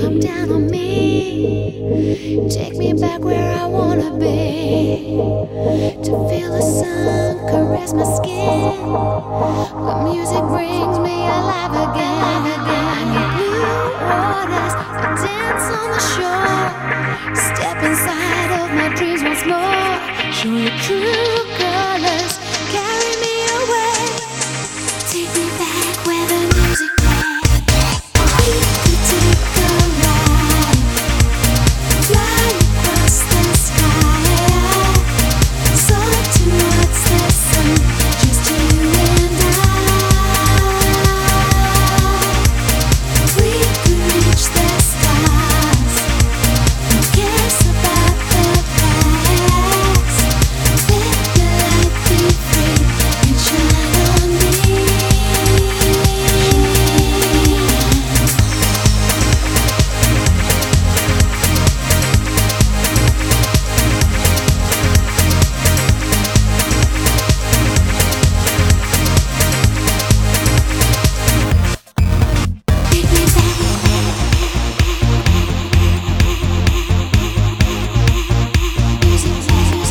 come down on me. Take me back where I wanna be. To feel the sun caress my skin. The music brings me alive again. Blue waters, I dance on the shore. Step inside of my dreams once more. Show your true colors, carry me away. Take me back where the music plays. We could take a ride, fly across the sky, soar towards the sun, just you and I. We could reach the stars, who cares about the past? Let the light be free and shine on me. Take me back. Music plays.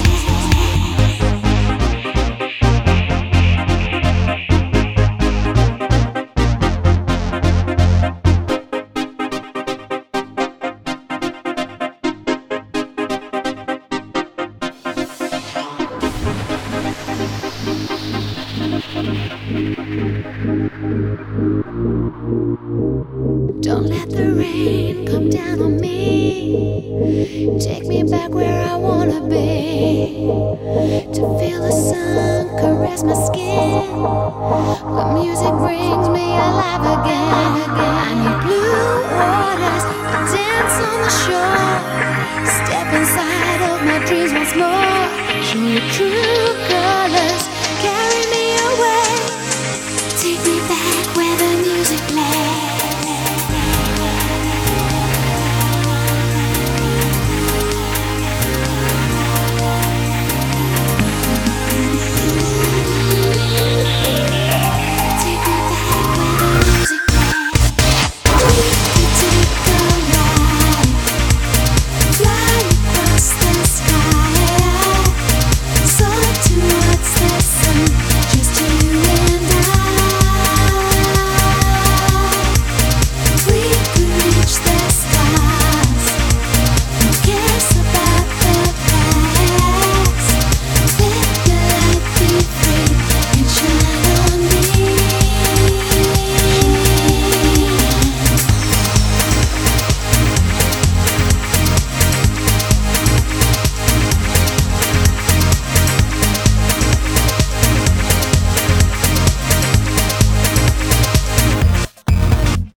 Don't let the rain come down on me. Take me back where I wanna be. To feel the sun caress my skin. The music brings me alive again.